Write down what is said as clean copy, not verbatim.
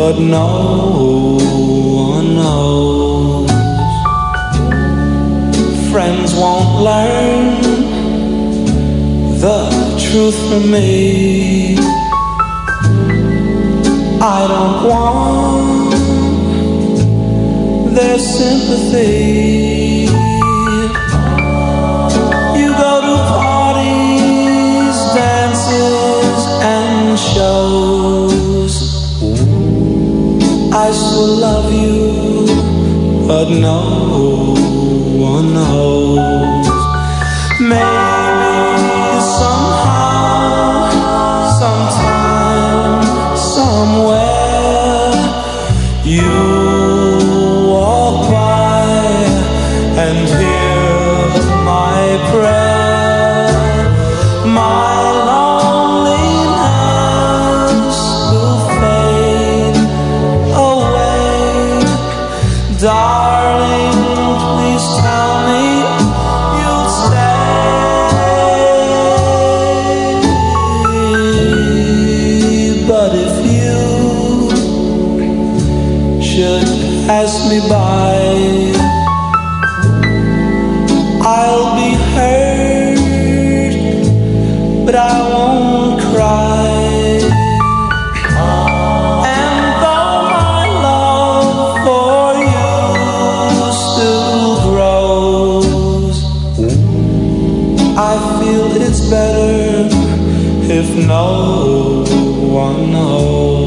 but no one knows. Friends won't learn the truth from me. I don't want their sympathy. You go to parties, dances, and shows. I still love you, but no one knows. Maybe somehow, sometime, somewhere, you walk by and hear my prayer. My loneliness will fade away. Darling, please tell me you'll stay. But if you should pass me by, I'll be hurt, but I won't cry. And though my love for you still grows, I feel it's better if no one knows.